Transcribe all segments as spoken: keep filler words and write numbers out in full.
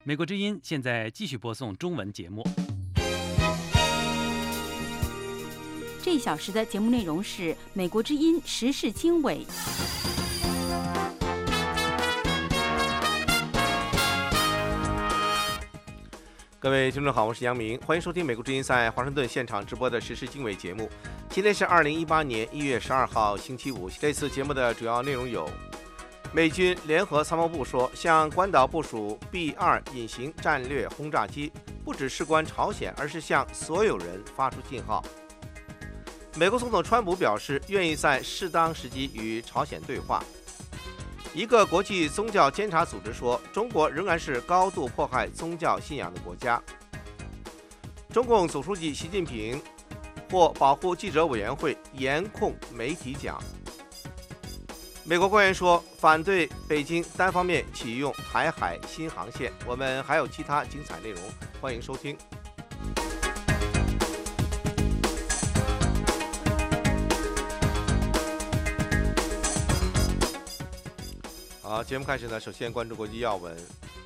美国之音现在继续播送中文节目。 这一小时的节目内容是美国之音时事经纬。 各位听众好，我是杨明，欢迎收听美国之音在华盛顿现场直播的时事经纬节目。今天是二零一八年一月十二号星期五。这次节目的主要内容有：美军联合参谋部说，向关岛部署 B 二 隐形战略轰炸机，不只事关朝鲜，而是向所有人发出信号。美国总统川普表示，愿意在适当时机与朝鲜对话。一个国际宗教监察组织说，中国仍然是高度迫害宗教信仰的国家。中共总书记习近平获保护记者委员会严控媒体奖。美国官员说，反对北京单方面启用台海新航线。我们还有其他精彩内容，欢迎收听。好，节目开始呢，首先关注国际要闻。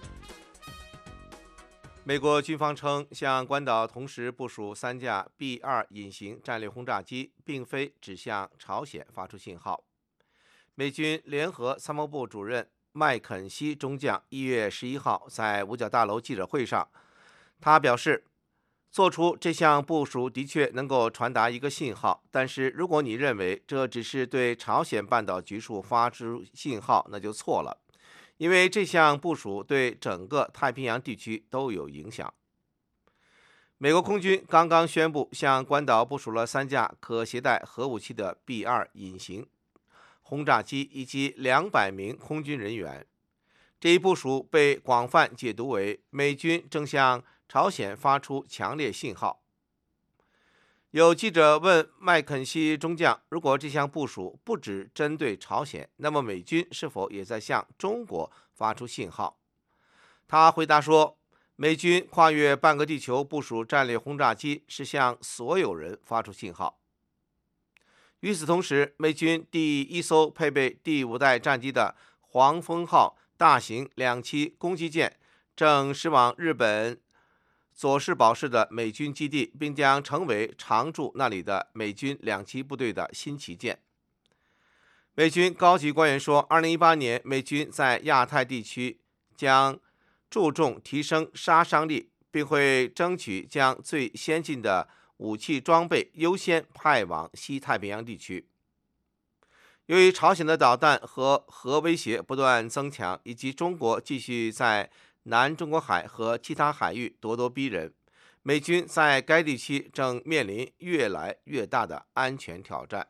美国军方称，向关岛同时部署三架 B 二 隐形战略轰炸机，并非只向朝鲜发出信号。美军联合参谋部主任麦肯锡中将一月十一号在五角大楼记者会上，他表示，做出这项部署的确能够传达一个信号，但是如果你认为这只是对朝鲜半岛局势发出信号，那就错了，因为这项部署对整个太平洋地区都有影响。美国空军刚刚宣布向关岛部署了三架可携带核武器的 B 二 隐形轰炸机以及两百名空军人员。这一部署被广泛解读为美军正向朝鲜发出强烈信号。有记者问麦肯锡中将，如果这项部署不只针对朝鲜，那么美军是否也在向中国发出信号？他回答说，美军跨越半个地球部署战略轰炸机是向所有人发出信号。与此同时，美军第一艘配备第五代战机的黄蜂号大型两栖攻击舰正驶往日本佐世保市的美军基地，并将成为常驻那里的美军两栖部队的新旗舰。美军高级官员说，二零一八年美军在亚太地区将注重提升杀伤力，并会争取将最先进的武器装备优先派往西太平洋地区。由于朝鲜的导弹和核威胁不断增强，以及中国继续在南中国海和其他海域咄咄逼人，美军在该地区正面临越来越大的安全挑战。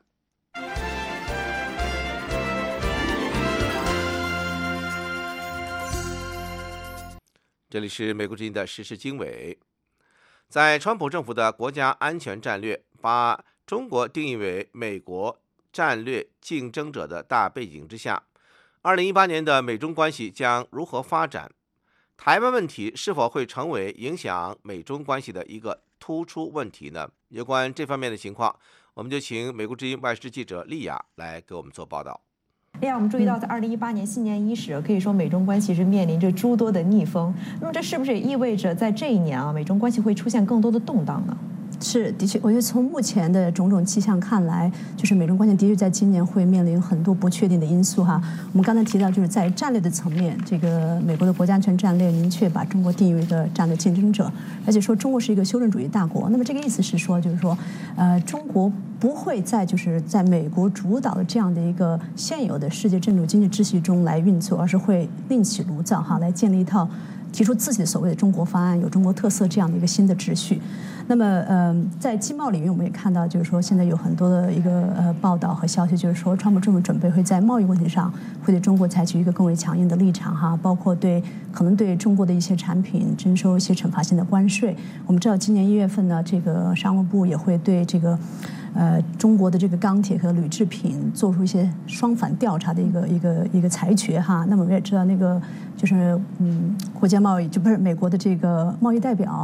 这里是美国之音的时事经纬。在川普政府的国家安全战略把中国定义为美国战略竞争者的大背景之下，二零一八年的美中关系将如何发展？台湾问题是否会成为影响美中关系的一个突出问题呢？有关这方面的情况，我们就请美国之音外事记者丽雅来给我们做报道。 另外，我们注意到，在二零一八年新年伊始，可以说美中关系是面临着诸多的逆风。那么，这是不是也意味着在这一年啊，美中关系会出现更多的动荡呢？ 是，的确，我觉得从目前的种种迹象看来，就是美中关系的确在今年会面临很多不确定的因素哈。我们刚才提到，就是在战略的层面，这个美国的国家安全战略明确把中国定义为一个战略竞争者，而且说中国是一个修正主义大国。那么这个意思是说，就是说，呃，中国不会在就是在美国主导的这样的一个现有的世界政治经济秩序中来运作，而是会另起炉灶哈，来建立一套提出自己的所谓的中国方案，有中国特色这样的一个新的秩序。那么，呃，在经贸领域，我们也看到，就是说，现在有很多的一个呃报道和消息，就是说，川普政府准备会在贸易问题上会对中国采取一个更为强硬的立场哈，包括对可能对中国的一些产品征收一些惩罚性的关税。我们知道，今年一月份呢，这个商务部也会对这个呃中国的这个钢铁和铝制品做出一些双反调查的一个一个一个裁决哈。那么我们也知道，那个就是嗯，国家贸易就不是美国的这个贸易代表。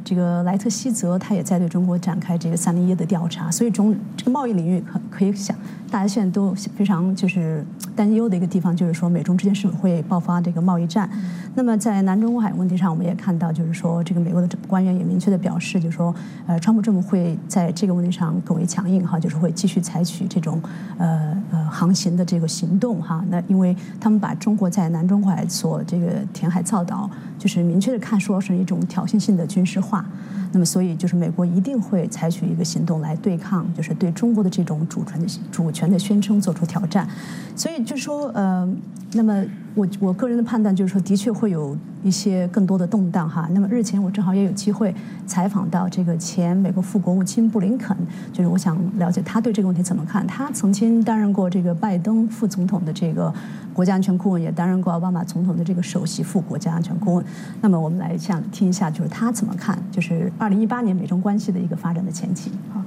这个莱特希泽他也在对中国展开这个三零一的调查，所以中这个贸易领域可可以想，大家现在都非常就是担忧的一个地方，就是说美中之间是否会爆发这个贸易战。那么在南中国海问题上，我们也看到，就是说这个美国的官员也明确的表示，就是说，呃，川普政府会在这个问题上更为强硬哈，就是会继续采取这种呃呃航行的这个行动哈。那因为他们把中国在南中国海所这个填海造岛，就是明确的看说是一种挑衅性的军事化。那么所以就是美国一定会采取一个行动来对抗，就是对中国的这种主权的主权的宣称做出挑战。所以就是说呃，那么我我个人的判断就是说，的确会有一些更多的动荡哈。那么日前我正好也有机会采访到这个前美国副国务卿布林肯，就是我想了解他对这个问题怎么看。他曾经担任过这个拜登副总统的这个国家安全顾问，也担任过奥巴马总统的这个首席副国家安全顾问。那么我们来想听一下，就是他怎么看，就是二零一八年美中关系的一个发展的前景啊。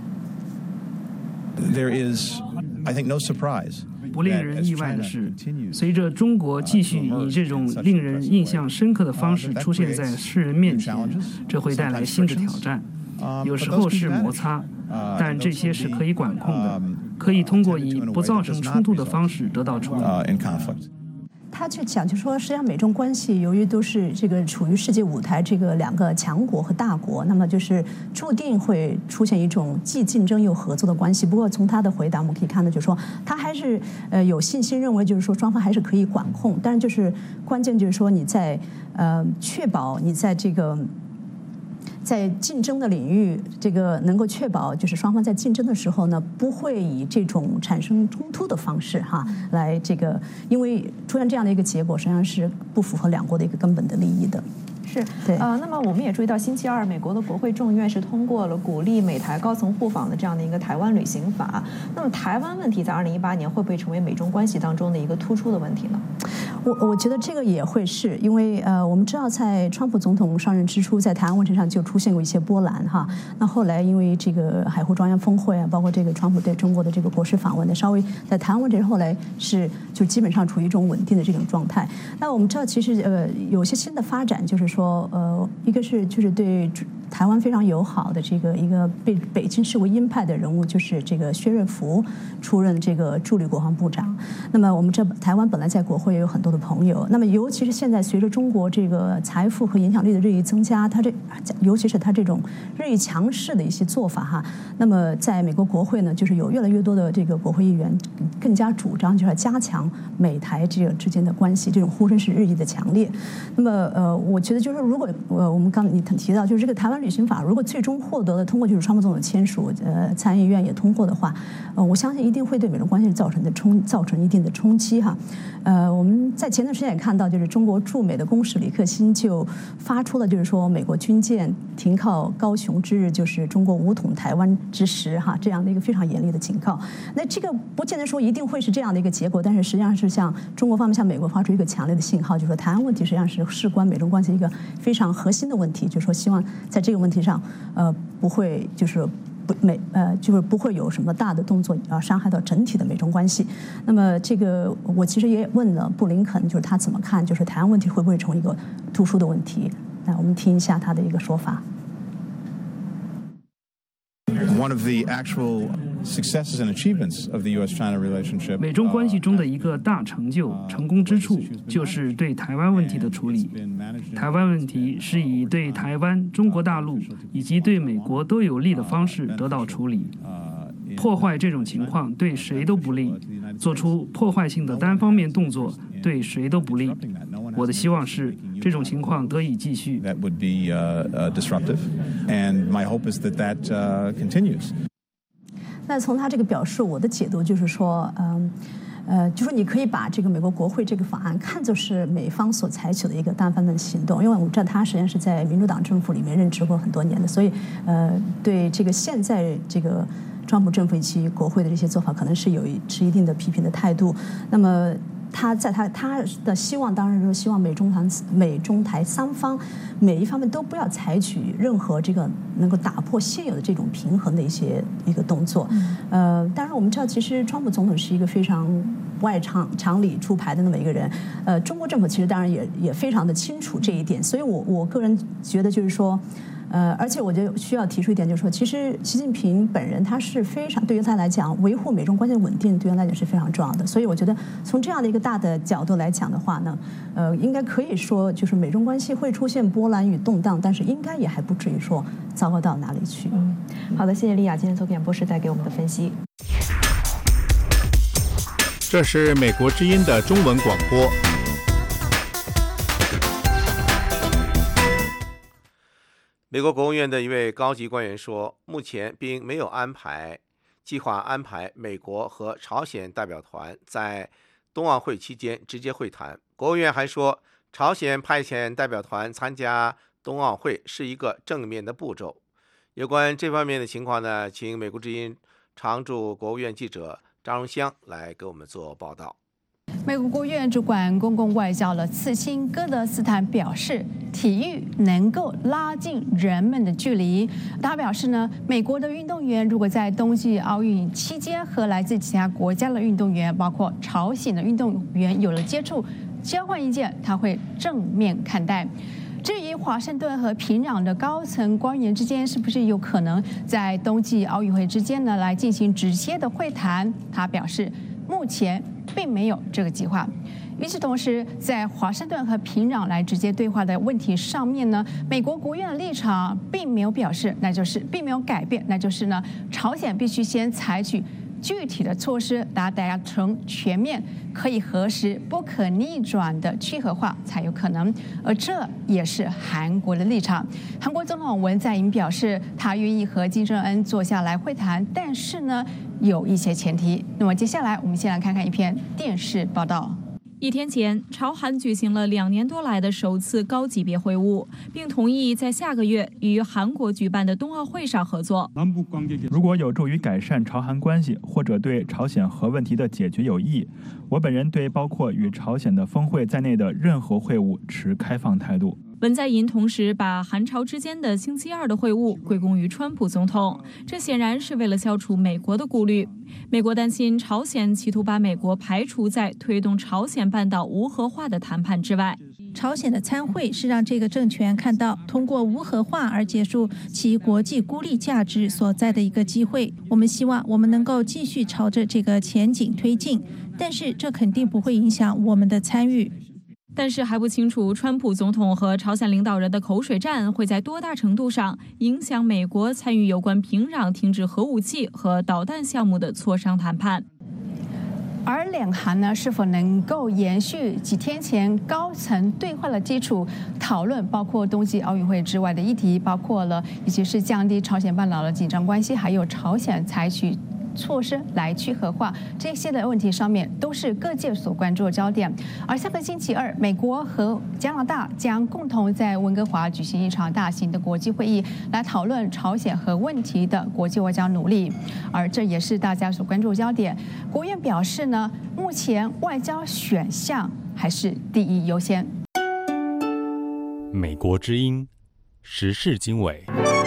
There is, I think, no surprise. 不令人意外的是，随着中国继续以这种令人印象深刻的方式出现在世人面前，这会带来新的挑战。有时候是摩擦，但这些是可以管控的，可以通过以不造成冲突的方式得到处理。 他去讲，就说实际上美中关系由于都是这个处于世界舞台这个两个强国和大国，那么就是注定会出现一种既竞争又合作的关系。不过从他的回答我们可以看到，就是说他还是呃有信心认为，就是说双方还是可以管控，但是就是关键就是说你在呃确保你在这个。在竞争的领域，这个能够确保就是双方在竞争的时候呢，不会以这种产生冲突的方式哈来这个，因为出现这样的一个结果，实际上是不符合两国的一个根本的利益的。 是，对，呃，那么我们也注意到，星期二美国的国会众议院是通过了鼓励美台高层互访的这样的一个台湾旅行法。那么台湾问题在二零一八年会不会成为美中关系当中的一个突出的问题呢？ 我我觉得这个也会是，因为呃，我们知道在川普总统上任之初，在台湾问题上就出现过一些波澜哈。那后来因为这个海湖庄园峰会啊，包括这个川普对中国的这个国事访问的，稍微在台湾问题后来是就基本上处于一种稳定的这种状态。那我们知道，其实呃有些新的发展，就是说呃，一个是就是对台湾非常友好的这个一个被北京视为鹰派的人物，就是这个薛瑞福出任这个助理国防部长。那么我们这台湾本来在国会也有很多的朋友，那么尤其是现在随着中国这个财富和影响力的日益增加，他这尤其是他这种日益强势的一些做法哈，那么在美国国会呢，就是有越来越多的这个国会议员更加主张就是要加强美台这个之间的关系，这种呼声是日益的强烈。那么呃，我觉得就是如果呃我们刚你提到就是这个台湾旅行法，如果最终获得了通过，就是川普总统签署，呃参议院也通过的话，呃我相信一定会对美中关系造成的冲造成一定的冲击哈。呃，我们在前段时间也看到，就是中国驻美的公使李克欣就发出了，就是说美国军舰停靠高雄之日，就是中国武统台湾之时哈，这样的一个非常严厉的警告。那这个不见得说一定会是这样的一个结果，但是实际上是向中国方面向美国发出一个强烈的信号，就是说台湾问题实际上是事关美中关系一个非常核心的问题，就是说希望在这个问题上，呃，不会就是不美呃就是不会有什么大的动作啊，伤害到整体的美中关系。那么这个我其实也问了布林肯，就是他怎么看，就是台湾问题会不会成为一个突出的问题？那我们听一下他的一个说法。 One of the actual successes and achievements of the U S China relationship. 美中关系中的一个大成就、成功之处，就是对台湾问题的处理。台湾问题是以对台湾、中国大陆以及对美国都有利的方式得到处理。破坏这种情况对谁都不利，做出破坏性的单方面动作对谁都不利。我的希望是这种情况得以继续。 That would be uh, uh, disruptive, and my hope is that that uh, continues. 那从他这个表述，我的解读就是说，嗯。呃，就说你可以把这个美国国会这个法案看作是美方所采取的一个单方面的行动，因为我们知道他实际上是在民主党政府里面任职过很多年的，所以呃，对这个现在这个川普政府以及国会的这些做法，可能是有持一定的批评的态度。那么他在他他的希望当然是希望美中台美中台三方每一方面都不要采取任何这个能够打破现有的这种平衡的一些一个动作。呃，当然我们知道，其实川普总统是一个非常外常常理出牌的那么一个人。呃，中国政府其实当然也也非常的清楚这一点，所以我我个人觉得就是说。呃，而且我觉得需要提出一点，就是说，其实习近平本人他是非常，对于他来讲，维护美中关系的稳定，对于他来讲是非常重要的。所以我觉得从这样的一个大的角度来讲的话呢，呃，应该可以说，就是美中关系会出现波澜与动荡，但是应该也还不至于说糟糕到哪里去。 嗯，好的，谢谢丽雅今天从演播室带给我们的分析。 这是美国之音的中文广播。 美国国务院的一位高级官员说，目前并没有安排计划安排美国和朝鲜代表团在冬奥会期间直接会谈。国务院还说，朝鲜派遣代表团参加冬奥会是一个正面的步骤。有关这方面的情况呢，请美国之音常驻国务院记者张荣香来给我们做报道。 美国国务院主管公共外交的次卿戈德斯坦表示，体育能够拉近人们的距离。他表示呢，美国的运动员如果在冬季奥运期间和来自其他国家的运动员，包括朝鲜的运动员有了接触，交换意见，他会正面看待。至于华盛顿和平壤的高层官员之间是不是有可能在冬季奥运会之间呢来进行直接的会谈，他表示目前并没有这个计划。与此同时，在华盛顿和平壤来直接对话的问题上面呢，美国国务院的立场并没有表示，那就是并没有改变，那就是呢，朝鲜必须先采取具体的措施，达达成全面、可以核实、不可逆转的去核化才有可能。而这也是韩国的立场。韩国总统文在寅表示，他愿意和金正恩坐下来会谈，但是呢，有一些前提。那么接下来，我们先来看看一篇电视报道。 一天前，朝韩举行了两年多来的首次高级别会晤，并同意在下个月与韩国举办的冬奥会上合作。 如果有助于改善朝韩关系，或者对朝鲜核问题的解决有益，我本人对包括与朝鲜的峰会在内的任何会晤持开放态度。 文在寅同时把韩朝之间的星期二的会晤归功于川普总统，这显然是为了消除美国的顾虑。美国担心朝鲜企图把美国排除在推动朝鲜半岛无核化的谈判之外。 朝鲜的参会是让这个政权看到通过无核化而结束其国际孤立价值所在的一个机会。我们希望我们能够继续朝着这个前景推进，但是这肯定不会影响我们的参与。 但是还不清楚川普总统和朝鲜领导人的口水战会在多大程度上影响美国参与有关平壤停止核武器和导弹项目的磋商谈判。 而两韩呢，是否能够延续几天前高层对话的基础，讨论包括冬季奥运会之外的议题，包括了以及是降低朝鲜半岛的紧张关系，还有朝鲜采取措施来去核化，这些的问题上面都是各界所关注的焦点。而下个星期二，美国和加拿大将共同在温哥华举行一场大型的国际会议，来讨论朝鲜核问题的国际外交努力，而这也是大家所关注的焦点。国务院表示呢，目前外交选项还是第一优先。 美国之音时事经纬。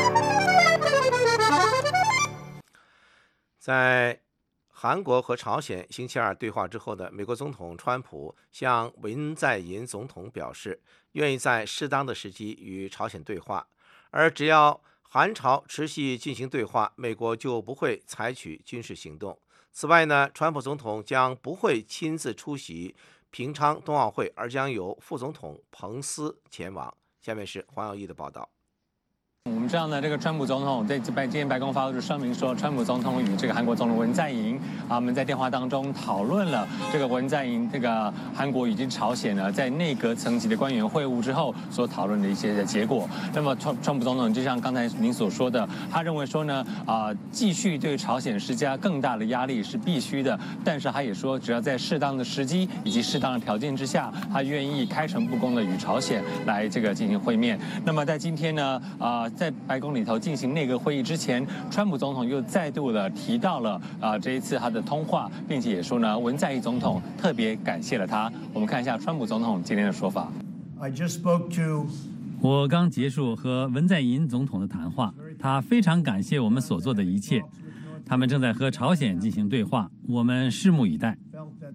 在韩国和朝鲜星期二对话之后的美国总统川普向文在寅总统表示，愿意在适当的时机与朝鲜对话，而只要韩朝持续进行对话，美国就不会采取军事行动。此外呢，川普总统将不会亲自出席平昌冬奥会，而将由副总统彭斯前往。下面是黄耀义的报道。 我们知道呢，这个川普总统在今天白宫发出声明说，川普总统与这个韩国总统文在寅啊，我们在电话当中讨论了这个文在寅这个韩国以及朝鲜呢在内阁层级的官员会晤之后所讨论的一些的结果。那么川川普总统就像刚才您所说的，他认为说呢啊，继续对朝鲜施加更大的压力是必须的，但是他也说，只要在适当的时机以及适当的条件之下，他愿意开诚布公的与朝鲜来这个进行会面。那么在今天呢啊。在白宫里头进行内阁会议之前，川普总统又再度的提到了啊这一次他的通话，并且也说呢，文在寅总统特别感谢了他。我们看一下川普总统今天的说法。 I just spoke to 我刚结束和文在寅总统的谈话，他非常感谢我们所做的一切。他们正在和朝鲜进行对话，我们拭目以待。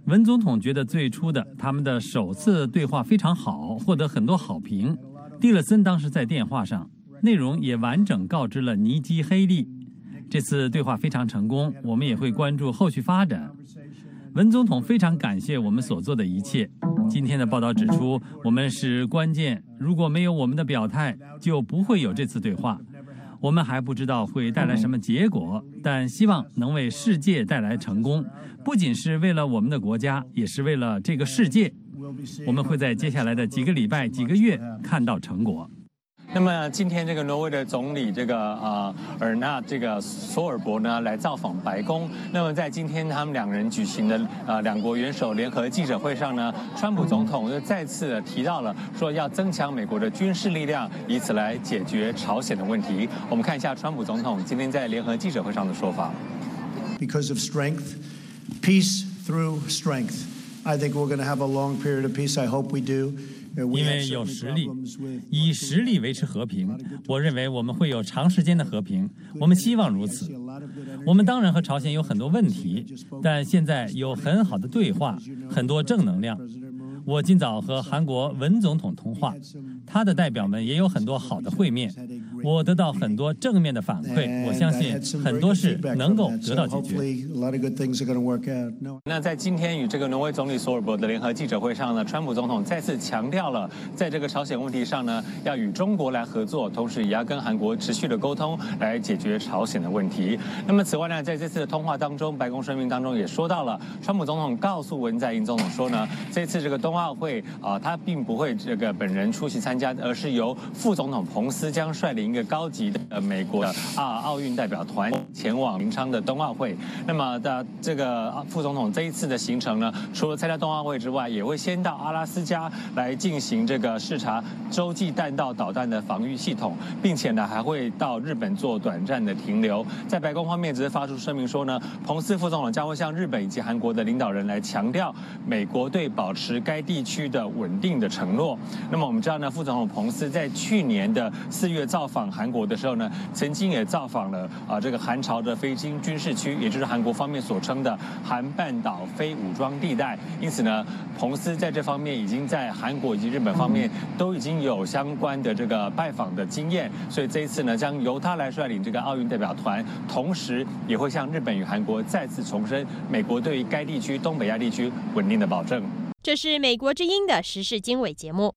文总统觉得最初的他们的首次对话非常好，获得很多好评。蒂勒森当时在电话上，内容也完整告知了尼基·黑利。这次对话非常成功，我们也会关注后续发展。文总统非常感谢我们所做的一切。今天的报道指出，我们是关键，如果没有我们的表态，就不会有这次对话。我们还不知道会带来什么结果，但希望能为世界带来成功，不仅是为了我们的国家，也是为了这个世界。我们会在接下来的几个礼拜、几个月看到成果。 那么今天这个挪威的总理这个呃尔纳这个索尔伯呢来造访白宫。那么在今天他们两人举行的呃两国元首联合记者会上呢，川普总统又再次提到了说要增强美国的军事力量，以此来解决朝鲜的问题。我们看一下川普总统今天在联合记者会上的说法。 Because of strength, peace through strength. I think we're going to have a long period of peace. I hope we do. 因为有实力，以实力维持和平，我认为我们会有长时间的和平，我们希望如此。我们当然和朝鲜有很多问题，但现在有很好的对话，很多正能量。我今早和韩国文总统通话，他的代表们也有很多好的会面，我得到很多正面的反馈，我相信很多事能够得到解决。 那在今天与这个挪威总理索尔伯的联合记者会上呢，川普总统再次强调了，在这个朝鲜问题上呢，要与中国来合作，同时也要跟韩国持续的沟通，来解决朝鲜的问题。那么此外呢，在这次的通话当中，白宫声明当中也说到了，川普总统告诉文在寅总统说呢，这次这个冬奥会啊、呃，他并不会这个本人出席参加，而是由副总统彭斯将率领一个高级的、呃、美国的啊奥运代表团前往平昌的冬奥会。那么的这个副总统这一次的行程呢，除了参加冬奥会之外，也会先到阿拉斯加来进行这个视察洲际弹道导弹的防御系统，并且呢还会到日本做短暂的停留。在白宫方面只是发出声明说呢，彭斯副总统将会向日本以及韩国的领导人来强调美国对保持该地区的稳定的承诺。那么我们知道呢，副总统彭斯在去年的四月造访韩国的时候呢，曾经也造访了啊、呃、这个韩朝的非军军事区，也就是韩国方面所称的韩半岛非武装地带。因此呢，彭斯在这方面已经在韩国以及日本方面都已经有相关的这个拜访的经验，所以这一次呢，将由他来率领这个奥运代表团，同时也会向日本与韩国再次重申美国对于该地区东北亚地区稳定的保证。 这是美国之音的时事经纬节目。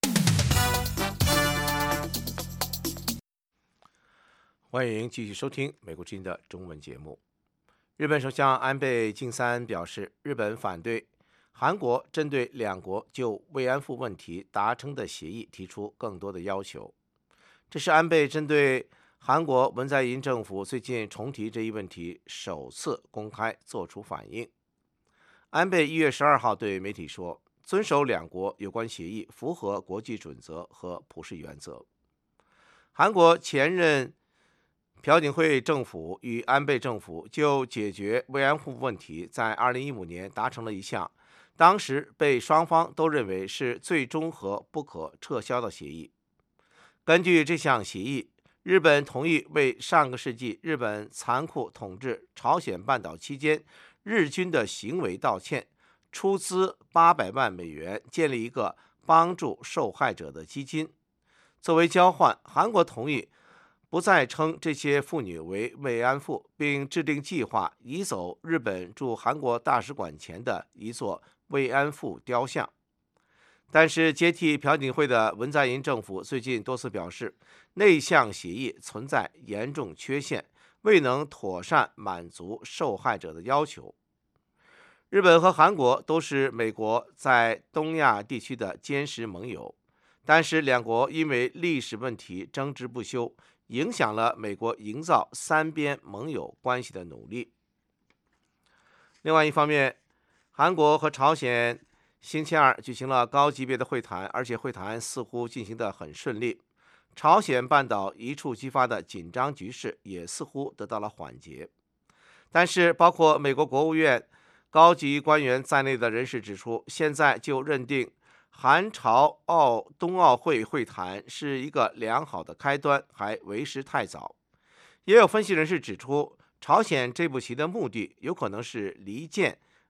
欢迎继续收听美国之音的中文节目。日本首相安倍晋三表示，日本反对韩国针对两国就慰安妇问题达成的协议提出更多的要求。这是安倍针对韩国文在寅政府最近重提这一问题首次公开作出反应。安倍一月十二号对媒体说，遵守两国有关协议符合国际准则和普世原则。韩国前任朴槿惠政府与安倍政府就解决慰安妇问题在二零一五年达成了一项当时被双方都认为是最终和不可撤销的协议。根据这项协议，日本同意为上个世纪日本残酷统治朝鲜半岛期间日军的行为道歉，出资八百万美元建立一个帮助受害者的基金。作为交换，韩国同意不再称这些妇女为慰安妇，并制定计划移走日本驻韩国大使馆前的一座慰安妇雕像。但是接替朴槿惠的文在寅政府最近多次表示，那项协议存在严重缺陷，未能妥善满足受害者的要求。日本和韩国都是美国在东亚地区的坚实盟友，但是两国因为历史问题争执不休，影响了美国营造三边盟友关系的努力。另外一方面，韩国和朝鲜星期二举行了高级别的会谈，而且会谈似乎进行得很顺利。朝鲜半岛一触即发的紧张局势也似乎得到了缓解。但是包括美国国务院高级官员在内的人士指出，现在就认定韩朝奥冬奥会会谈是一个良好的开端，还为时太早。也有分析人士指出，朝鲜这步棋的目的有可能是离间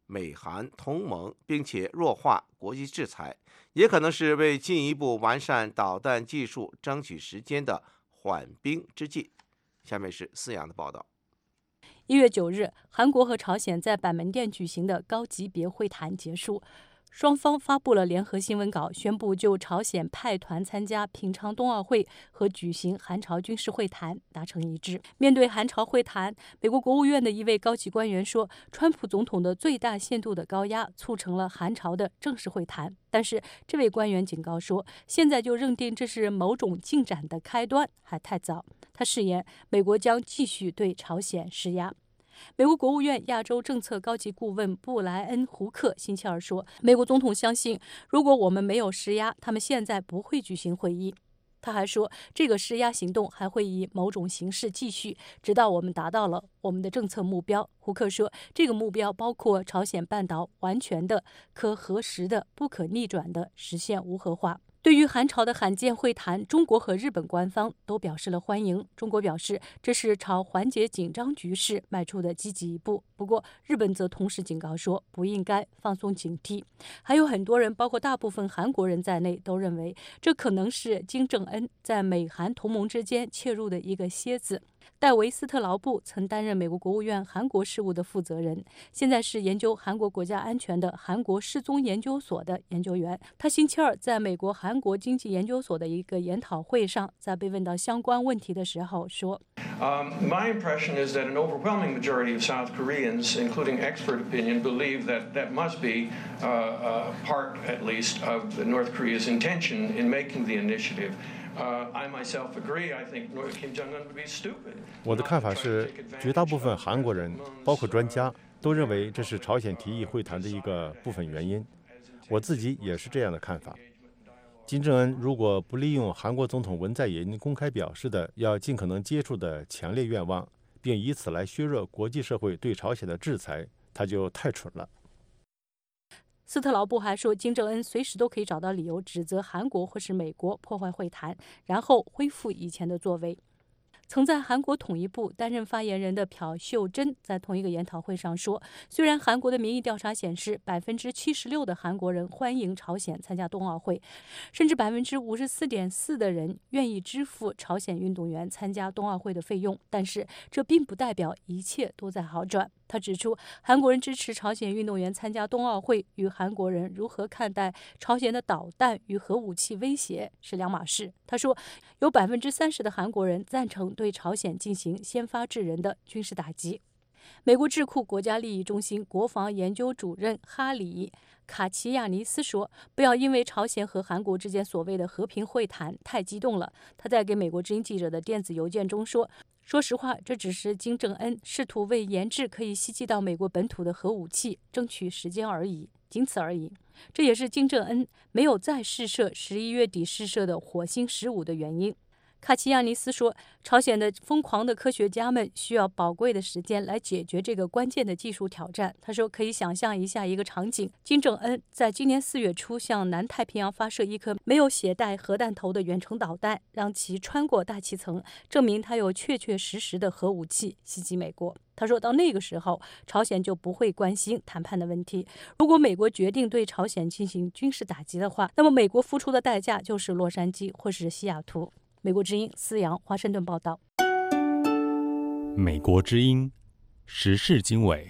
美韩同盟，并且弱化国际制裁，也可能是为进一步完善导弹技术争取时间的缓兵之计。下面是思阳的报道。 一月九日，韩国和朝鲜在板门店举行的高级别会谈结束，双方发布了联合新闻稿，宣布就朝鲜派团参加平昌冬奥会和举行韩朝军事会谈达成一致。面对韩朝会谈，美国国务院的一位高级官员说，川普总统的最大限度的高压促成了韩朝的正式会谈。但是这位官员警告说，现在就认定这是某种进展的开端还太早。他誓言，美国将继续对朝鲜施压。美国国务院亚洲政策高级顾问布莱恩·胡克星期二说，美国总统相信，如果我们没有施压，他们现在不会举行会议。他还说，这个施压行动还会以某种形式继续，直到我们达到了我们的政策目标。胡克说，这个目标包括朝鲜半岛完全的、可核实的、不可逆转的实现无核化。对于韩朝的罕见会谈，中国和日本官方都表示了欢迎。中国表示，这是朝缓解紧张局势迈出的积极一步。不过，日本则同时警告说，不应该放松警惕。还有很多人，包括大部分韩国人在内，都认为这可能是金正恩在美韩同盟之间切入的一个楔子。戴维斯特劳布曾担任美国国务院韩国事务的负责人，现在是研究韩国国家安全的韩国失踪研究所的研究员。他星期二在美国韩国经济研究所的一个研讨会上，在被问到相关问题的时候说 Um, my impression is that an overwhelming majority of South Koreans, including expert opinion, believe that that must be uh, uh, part, at least, of North Korea's intention in making the initiative. Uh, I myself agree. I think Kim Jong-un would be stupid. 我的看法是，绝大部分韩国人，包括专家，都认为这是朝鲜提议会谈的一个部分原因。我自己也是这样的看法。金正恩如果不利用韩国总统文在寅公开表示的要尽可能接触的强烈愿望，并以此来削弱国际社会对朝鲜的制裁，他就太蠢了。 斯特劳布还说，金正恩随时都可以找到理由指责韩国或是美国破坏会谈，然后恢复以前的作为。曾在韩国统一部担任发言人的朴秀珍在同一个研讨会上说，虽然韩国的民意调查显示百分之七十六的韩国人欢迎朝鲜参加冬奥会，甚至百分之五十四点四的人愿意支付朝鲜运动员参加冬奥会的费用，但是这并不代表一切都在好转。他指出，韩国人支持朝鲜运动员参加冬奥会与韩国人如何看待朝鲜的导弹与核武器威胁是两码事。他说，有百分之三十的韩国人赞成对朝鲜进行先发制人的军事打击。美国智库国家利益中心国防研究主任哈里卡奇亚尼斯说，不要因为朝鲜和韩国之间所谓的和平会谈太激动了。他在给美国之音记者的电子邮件中说，说实话，这只是金正恩试图为研制可以袭击到美国本土的核武器争取时间而已，仅此而已。这也是金正恩没有再试射十一月底试射的火星十五的原因。卡奇亚尼斯说，朝鲜的疯狂的科学家们需要宝贵的时间来解决这个关键的技术挑战。他说，可以想象一下一个场景，金正恩在今年四月初向南太平洋发射一颗没有携带核弹头的远程导弹，让其穿过大气层，证明他有确确实实的核武器袭击美国。他说，到那个时候，朝鲜就不会关心谈判的问题。如果美国决定对朝鲜进行军事打击的话，那么美国付出的代价就是洛杉矶或是西雅图。美国之音思阳华盛顿报道。 美国之音时事经纬。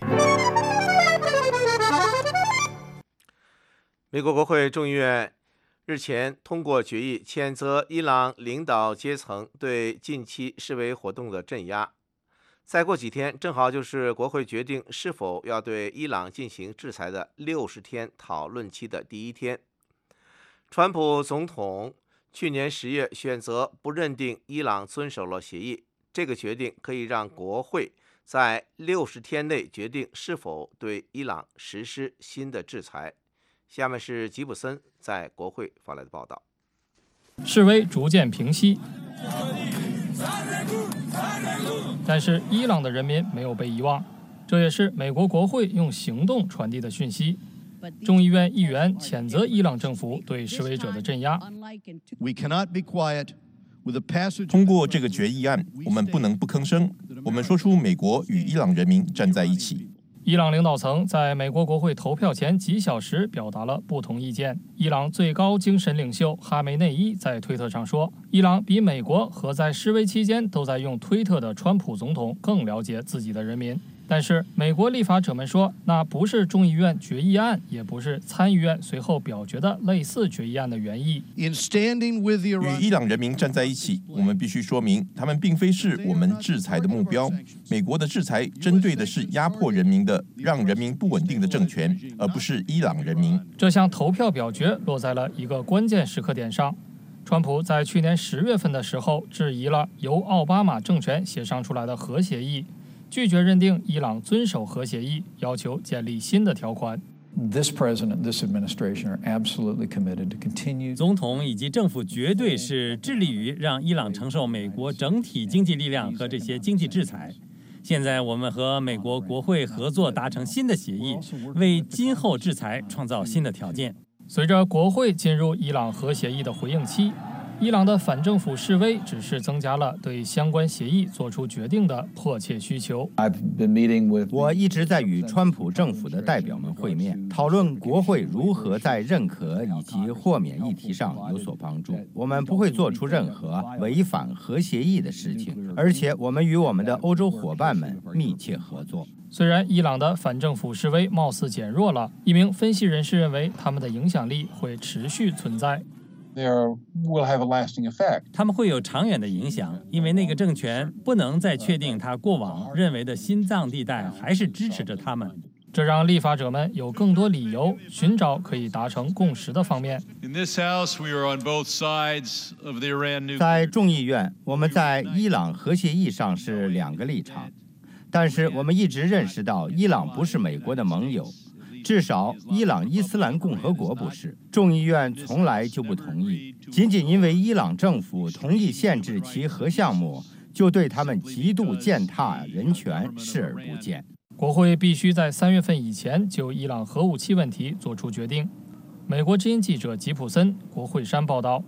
美国国会众议院日前通过决议，谴责伊朗领导阶层对近期示威活动的镇压。再过几天，正好就是国会决定是否要对伊朗进行制裁的六十天讨论期的第一天。川普总统去年十月选择不认定伊朗遵守了协议，这个决定可以让国会在六十天内决定是否对伊朗实施新的制裁。下面是吉普森在国会发来的报道。 示威逐渐平息，但是伊朗的人民没有被遗忘，这也是美国国会用行动传递的讯息。众议院议员谴责伊朗政府对示威者的镇压。 通过这个决议案，我们不能不吭声，我们说出美国与伊朗人民站在一起。 伊朗领导层在美国国会投票前几小时表达了不同意见。伊朗最高精神领袖哈梅内伊在推特上说，伊朗比美国和在示威期间都在用推特的川普总统更了解自己的人民。但是美国立法者们说，那不是众议院决议案，也不是参议院随后表决的类似决议案的原意。 与伊朗人民站在一起，我们必须说明，他们并非是我们制裁的目标。美国的制裁针对的是压迫人民的、让人民不稳定的政权，而不是伊朗人民。 这项投票表决落在了一个关键时刻点上。川普在去年十月份的时候质疑了由奥巴马政权协商出来的核协议，拒绝认定伊朗遵守核协议，要求建立新的条款。 This president, this administration are absolutely committed to continue. 总统以及政府绝对是致力于让伊朗承受美国整体经济力量和这些经济制裁。现在我们和美国国会合作达成新的协议，为今后制裁创造新的条件。 随着国会进入伊朗核协议的回应期，伊朗的反政府示威只是增加了对相关协议做出决定的迫切需求。 我一直在与川普政府的代表们会面，讨论国会如何在认可以及豁免议题上有所帮助。我们不会做出任何违反核协议的事情，而且我们与我们的欧洲伙伴们密切合作。 虽然伊朗的反政府示威貌似减弱了，一名分析人士认为他们的影响力会持续存在。 他们会有长远的影响，因为那个政权不能再确定他过往认为的心脏地带还是支持着他们。 这让立法者们有更多理由寻找可以达成共识的方面。 在众议院，我们在伊朗核协议上是两个立场，但是我们一直认识到伊朗不是美国的盟友。至少伊朗伊斯兰共和国不是，众议院从来就不同意。仅仅因为伊朗政府同意限制其核项目，就对他们极度践踏人权视而不见。 国会必须在三月份以前就伊朗核武器问题做出决定。美国之音记者吉普森，国会山报道。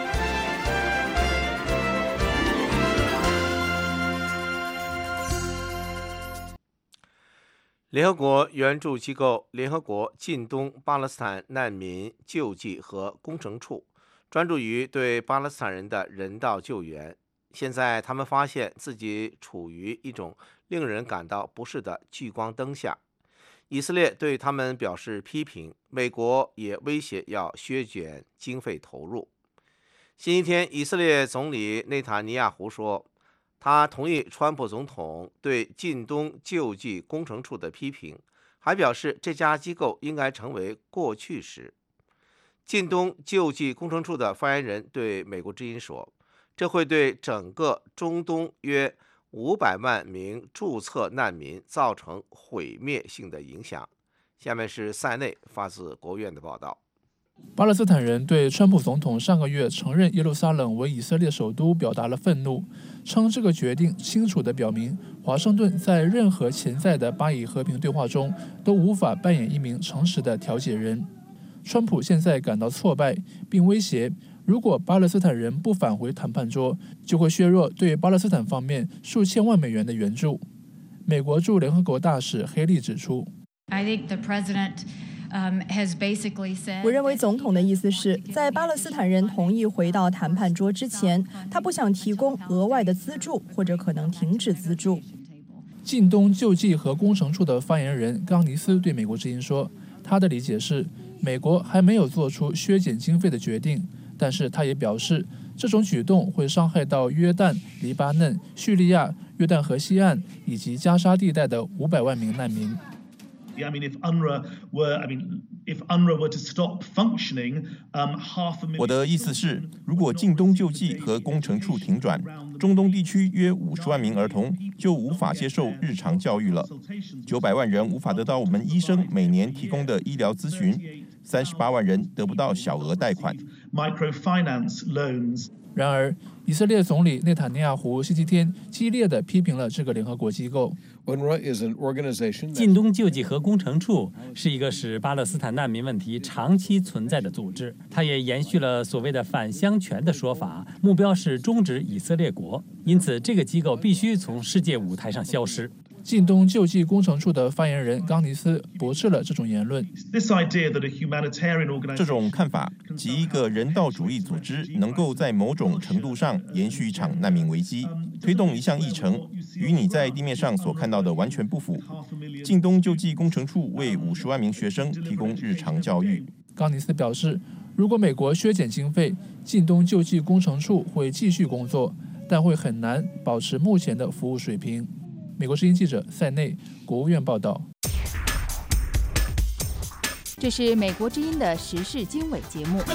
联合国援助机构联合国近东巴勒斯坦难民救济和工程处专注于对巴勒斯坦人的人道救援。现在他们发现自己处于一种令人感到不适的聚光灯下。以色列对他们表示批评，美国也威胁要削减经费投入。星期天，以色列总理内塔尼亚胡说，他同意川普总统对近东救济工程处的批评，还表示这家机构应该成为过去时。近东救济工程处的发言人对美国之音说，这会对整个中东约五百万名注册难民造成毁灭性的影响。下面是塞内发自国务院的报道。 巴勒斯坦人对川普总统上个月承认耶路撒冷为以色列首都表达了愤怒，称这个决定清楚地表明，华盛顿在任何潜在的巴以和平对话中都无法扮演一名诚实的调解人。川普现在感到挫败，并威胁，如果巴勒斯坦人不返回谈判桌，就会削弱对巴勒斯坦方面数千万美元的援助。美国驻联合国大使黑利指出， I think the president Um, has basically said, 我认为总统的意思是在巴勒斯坦人同意回到谈判桌之前，他不想提供额外的资助，或者可能停止资助。 近东救济和工程处的发言人冈尼斯对美国之音说，他的理解是美国还没有做出削减经费的决定，但是他也表示，这种举动会伤害到约旦、黎巴嫩、叙利亚、约旦河西岸以及加沙地带的五百万名难民。 I mean, if UNRWA were, I mean, if UNRWA were to stop functioning, um, half a million. 我的意思是，如果近东救济和工程处停转，中东地区约五十万名儿童就无法接受日常教育了，九百万人无法得到我们医生每年提供的医疗咨询，三十八万人得不到小额贷款。 Microfinance loans. 然而，以色列总理内塔尼亚胡星期天激烈地批评了这个联合国机构。 近东救济和工程处是一个使巴勒斯坦难民问题长期存在的组织，它也延续了所谓的返乡权的说法，目标是终止以色列国。因此，这个机构必须从世界舞台上消失。 近东救济工程处的发言人冈尼斯驳斥了这种言论。 这种看法即一个人道主义组织能够在某种程度上延续一场难民危机，推动一项议程，与你在地面上所看到的完全不符。近东救济工程处为五十万名学生提供日常教育。 冈尼斯表示，如果美国削减经费，近东救济工程处会继续工作，但会很难保持目前的服务水平。美国之音记者塞内，国务院报道。 这是美国之音的时事经纬节目。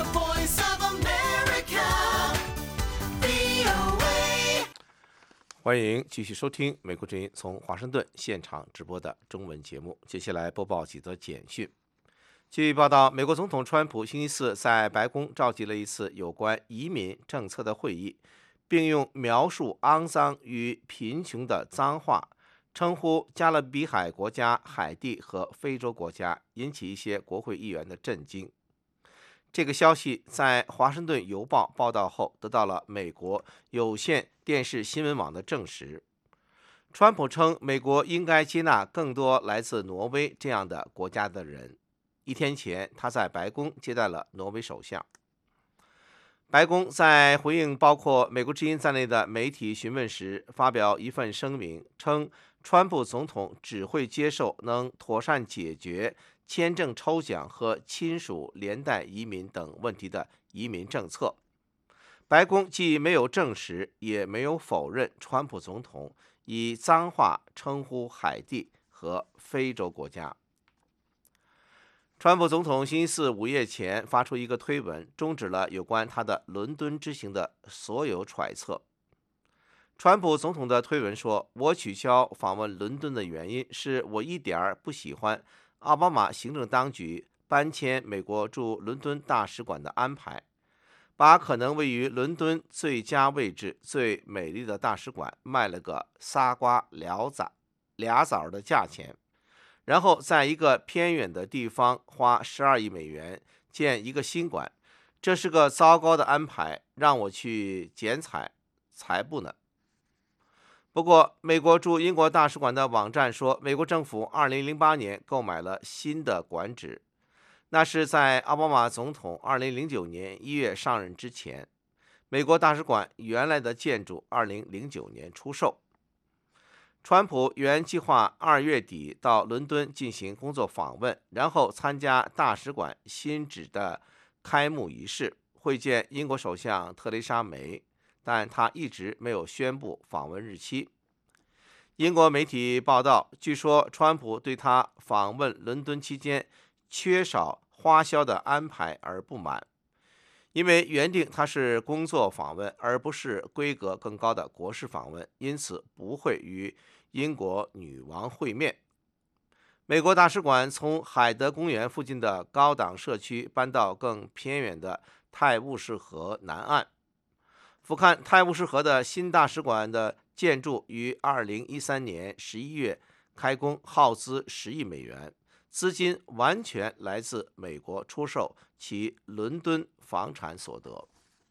欢迎继续收听美国之音从华盛顿现场直播的中文节目。接下来播报几则简讯。据报道，美国总统川普星期四在白宫召集了一次有关移民政策的会议，并用描述肮脏与贫穷的脏话称呼加勒比海国家、海地和非洲国家，引起一些国会议员的震惊。这个消息在《华盛顿邮报》报道后得到了美国有线电视新闻网的证实。川普称，美国应该接纳更多来自挪威这样的国家的人。一天前，他在白宫接待了挪威首相。白宫在回应包括美国之音在内的媒体询问时，发表一份声明，称川普总统只会接受能妥善解决签证抽奖和亲属连带移民等问题的移民政策。白宫既没有证实，也没有否认川普总统以脏话称呼海地和非洲国家。川普总统星期四午夜前发出一个推文，终止了有关他的伦敦之行的所有揣测。川普总统的推文说：“我取消访问伦敦的原因是我一点儿不喜欢奥巴马行政当局搬迁美国驻伦敦大使馆的安排，把可能位于伦敦最佳位置、最美丽的大使馆卖了个仨瓜俩枣俩枣的价钱。”然后在一个偏远的地方花十二亿美元建一个新馆，这是个糟糕的安排，让我去剪彩才不呢。不过，美国驻英国大使馆的网站说，美国政府二零零八年购买了新的馆址，那是在奥巴马总统二零零九年一月上任之前。美国大使馆原来的建筑二零零九年出售。川普原计划二月底到伦敦进行工作访问，然后参加大使馆新址的开幕仪式，会见英国首相特蕾莎梅，但他一直没有宣布访问日期。英国媒体报道，据说川普对他访问伦敦期间缺少花销的安排而不满，因为原定他是工作访问，而不是规格更高的国事访问，因此不会与英国女王会面。美国大使馆从海德公园附近的高档社区搬到更偏远的泰晤士河南岸。俯瞰泰晤士河的新大使馆的建筑于二零一三年十一月开工，耗资十亿美元，资金完全来自美国出售其伦敦房产所得。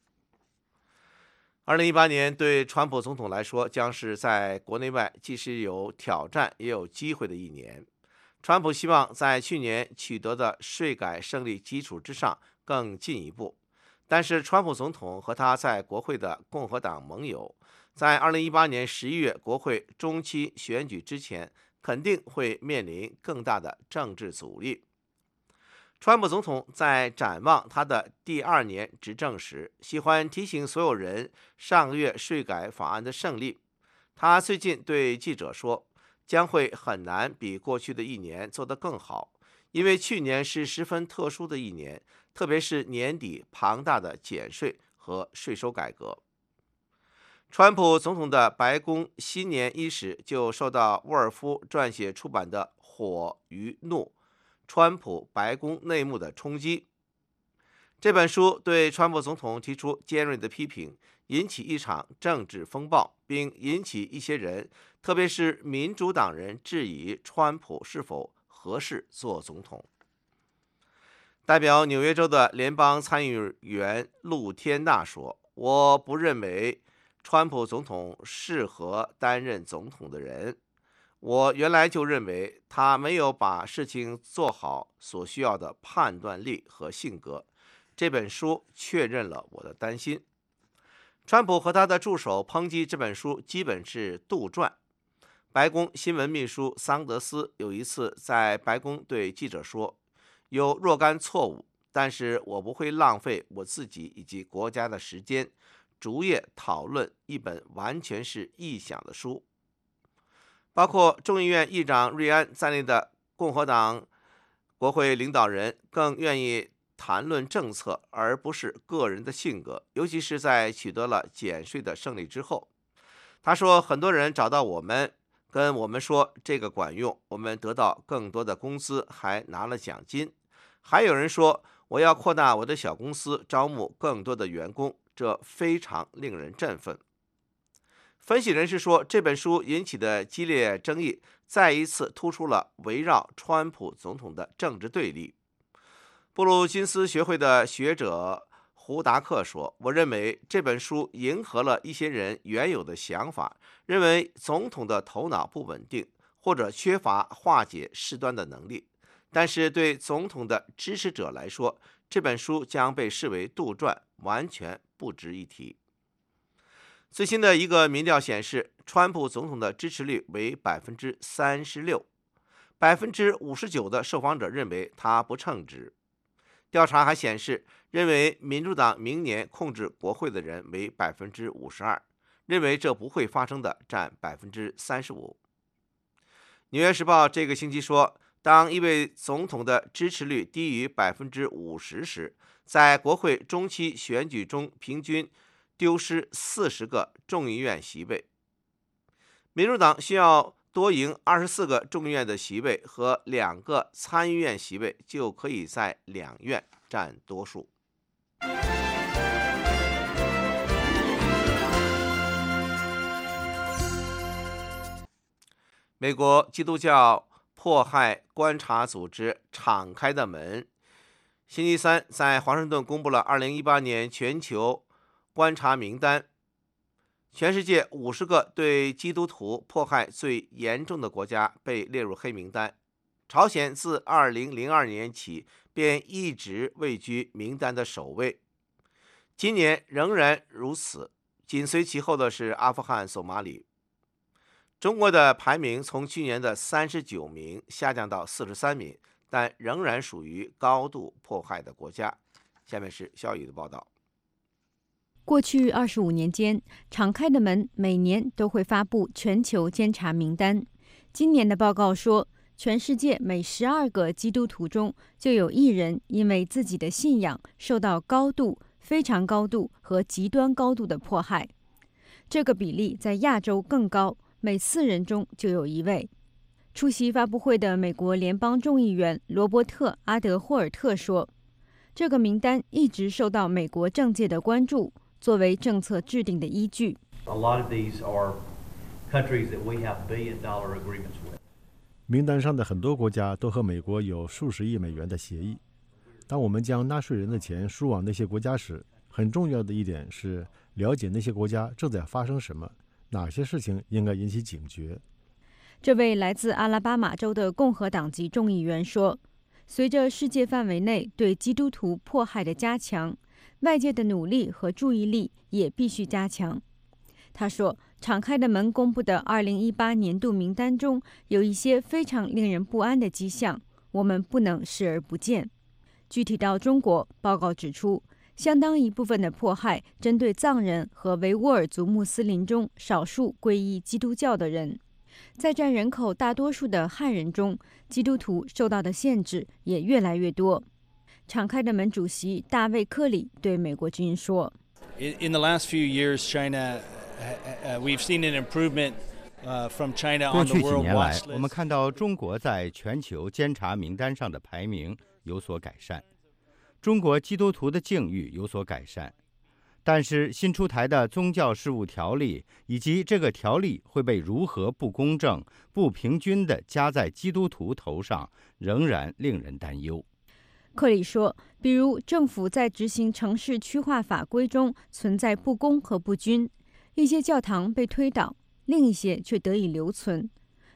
二零一八年对川普总统来说，将是在国内外既是有挑战也有机会的一年。川普希望在去年取得的税改胜利基础之上更进一步，但是川普总统和他在国会的共和党盟友，在二零一八年十一月国会中期选举之前，肯定会面临更大的政治阻力。川普总统在展望他的第二年执政时，喜欢提醒所有人上个月税改法案的胜利。他最近对记者说，将会很难比过去的一年做得更好，因为去年是十分特殊的一年，特别是年底庞大的减税和税收改革。川普总统的白宫新年伊始就受到沃尔夫撰写出版的《火与怒：川普白宫内幕》的冲击。这本书对川普总统提出尖锐的批评，引起一场政治风暴，并引起一些人，特别是民主党人质疑川普是否合适做总统。代表纽约州的联邦参议员陆天纳说：“我不认为川普总统适合担任总统的人。 我原来就认为他没有把事情做好所需要的判断力和性格。这本书确认了我的担心。川普和他的助手抨击这本书基本是杜撰。白宫新闻秘书桑德斯有一次在白宫对记者说，有若干错误，但是我不会浪费我自己以及国家的时间逐页讨论一本完全是臆想的书。包括众议院议长瑞安在内的共和党国会领导人更愿意谈论政策而不是个人的性格，尤其是在取得了减税的胜利之后。他说，很多人找到我们，跟我们说这个管用，我们得到更多的工资，还拿了奖金。还有人说，我要扩大我的小公司，招募更多的员工，这非常令人振奋。分析人士说，这本书引起的激烈争议再一次突出了围绕川普总统的政治对立。布鲁金斯学会的学者胡达克说，我认为这本书迎合了一些人原有的想法，认为总统的头脑不稳定，或者缺乏化解事端的能力。但是对总统的支持者来说，这本书将被视为杜撰，完全不值一提。最新的一个民调显示，川普总统的支持率为百分之三十六，百分之五十九的受访者认为他不称职。调查还显示，认为民主党明年控制国会的人为百分之五十二，认为这不会发生的占百分之三十五。纽约时报这个星期说，当一位总统的支持率低于百分之五十时，在国会中期选举中平均丢失四十个众议院席位。民主党需要多赢二十四个众议院的席位和两个参议院席位，就可以在两院占多数。美国基督教迫害观察组织敞开的门星期三在华盛顿公布了二零一八年全球观察名单，全世界五十个对基督徒迫害最严重的国家被列入黑名单。朝鲜自二零零二年起便一直位居名单的首位，今年仍然如此，紧随其后的是阿富汗、索马里。中国的排名从去年的三十九名下降到四十三名，但仍然属于高度迫害的国家。下面是肖宇的报道。 过去二十五年间，敞开的门每年都会发布全球监察名单。今年的报告说，全世界每十二个基督徒中就有一人因为自己的信仰受到高度、非常高度和极端高度的迫害。这个比例在亚洲更高，每四人中就有一位。出席发布会的美国联邦众议员罗伯特·阿德霍尔特说，这个名单一直受到美国政界的关注，作为政策制定的依据。 名单上的很多国家都和美国有数十亿美元的协议。当我们将纳税人的钱输往那些国家时，很重要的一点是了解那些国家正在发生什么，哪些事情应该引起警觉。 这位来自阿拉巴马州的共和党籍众议员说，随着世界范围内对基督徒迫害的加强，外界的努力和注意力也必须加强。他说，敞开的门公布的二零一八年度名单中有一些非常令人不安的迹象，我们不能视而不见。具体到中国，报告指出，相当一部分的迫害针对藏人和维吾尔族穆斯林中少数皈依基督教的人。在占人口大多数的汉人中，基督徒受到的限制也越来越多。敞开的门主席大卫·克里对美国之音说 ：“In the last few years, China, we've seen an improvement from China on the world watch list.” 过去几年来，我们看到中国在全球监察名单上的排名有所改善，中国基督徒的境遇有所改善。但是新出台的宗教事务条例以及这个条例会被如何不公正、不平均地加在基督徒头上，仍然令人担忧。 克里说，比如政府在执行城市区划法规中存在不公和不均，一些教堂被推倒，另一些却得以留存。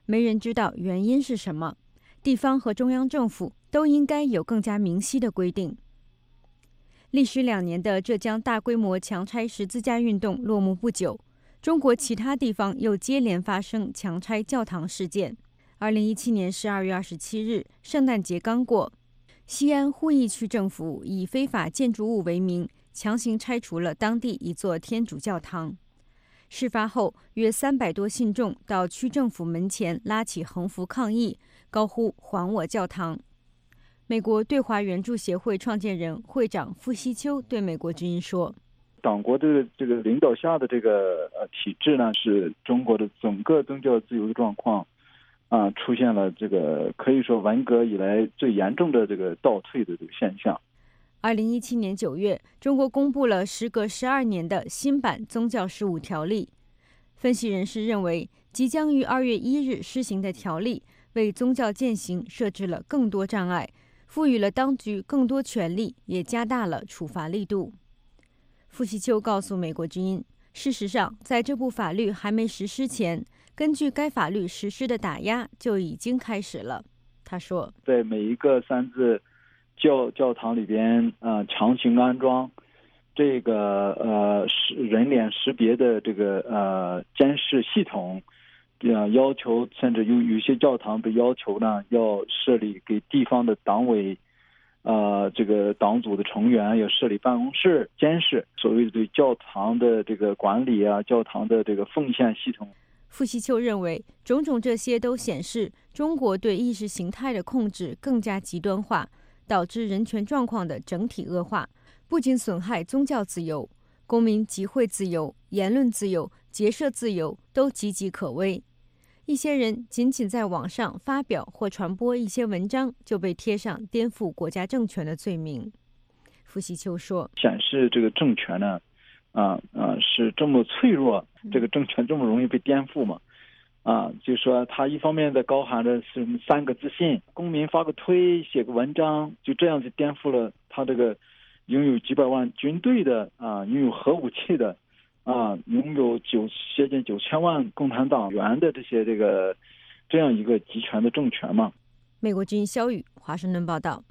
没人知道原因是什么。地方和中央政府都应该有更加明晰的规定。历时两年的浙江大规模强拆十字架运动落幕不久，中国其他地方又接连发生强拆教堂事件。二零一七年十二月二十七日，圣诞节刚过，西安鄠邑区政府以非法建筑物为名，强行拆除了当地一座天主教堂。事发后，约三百多信众到区政府门前拉起横幅抗议，高呼“还我教堂”。美国对华援助协会创建人、会长傅锡秋对美国之音说：“ 党国的这个领导下的这个呃体制呢，是中国的整个宗教自由的状况啊、呃，出现了这个可以说文革以来最严重的这个倒退的这个现象。” 二零一七年九月，中国公布了时隔十二年的新版宗教事务条例。分析人士认为，即将于二月一日施行的条例为宗教践行设置了更多障碍，赋予了当局更多权力，也加大了处罚力度。傅锡秋告诉美国之音，事实上，在这部法律还没实施前，根据该法律实施的打压就已经开始了。他说， 在每一个三自教教堂里边，呃，强行安装这个呃人脸识别的这个呃监视系统。呃，要求甚至有有些教堂被要求呢，要设立给地方的党委，呃，这个党组的成员要设立办公室监视，所谓的对教堂的这个管理啊，教堂的这个奉献系统。 傅锡秋认为，种种这些都显示中国对意识形态的控制更加极端化，导致人权状况的整体恶化，不仅损害宗教自由，公民集会自由、言论自由、结社自由都岌岌可危。一些人仅仅在网上发表或传播一些文章，就被贴上颠覆国家政权的罪名。傅锡秋说：“ 显示这个政权呢，啊啊是这么脆弱，这个政权这么容易被颠覆嘛？啊，就说他一方面在高喊着是三个自信，公民发个推、写个文章，就这样就颠覆了他这个拥有几百万军队的啊，拥有核武器的。”啊，拥有九接近九千万共产党员的这些这个这样一个集权的政权嘛。 美国之音肖宇华盛顿报道。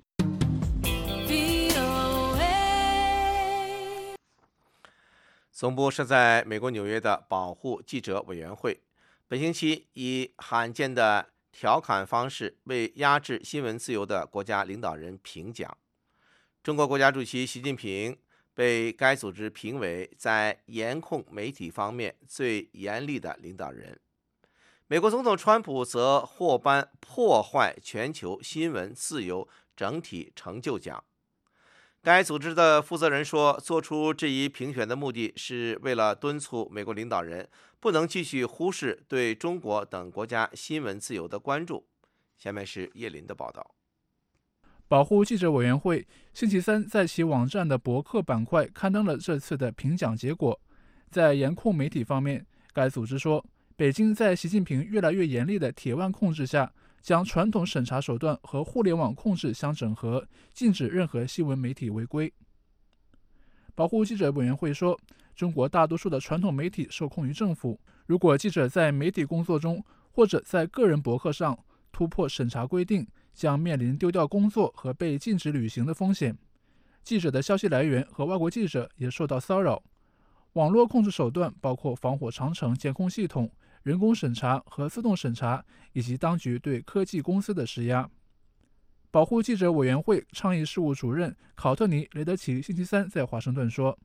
总部设在美国纽约的保护记者委员会，本星期以罕见的调侃方式为压制新闻自由的国家领导人评奖。中国国家主席习近平被该组织评为在严控媒体方面最严厉的领导人。美国总统川普则获颁破坏全球新闻自由整体成就奖。该组织的负责人说，做出这一评选的目的是为了敦促美国领导人不能继续忽视对中国等国家新闻自由的关注。下面是叶林的报道。 保护记者委员会星期三在其网站的博客板块刊登了这次的评奖结果。在严控媒体方面，该组织说，北京在习近平越来越严厉的铁腕控制下，将传统审查手段和互联网控制相整合，禁止任何新闻媒体违规。保护记者委员会说，中国大多数的传统媒体受控于政府，如果记者在媒体工作中或者在个人博客上突破审查规定，将面临丢掉工作和被禁止旅行的风险。记者的消息来源和外国记者也受到骚扰。网络控制手段包括防火长城监控系统、人工审查和自动审查，以及当局对科技公司的施压。保护记者委员会倡议事务主任考特尼·雷德奇星期三在华盛顿说，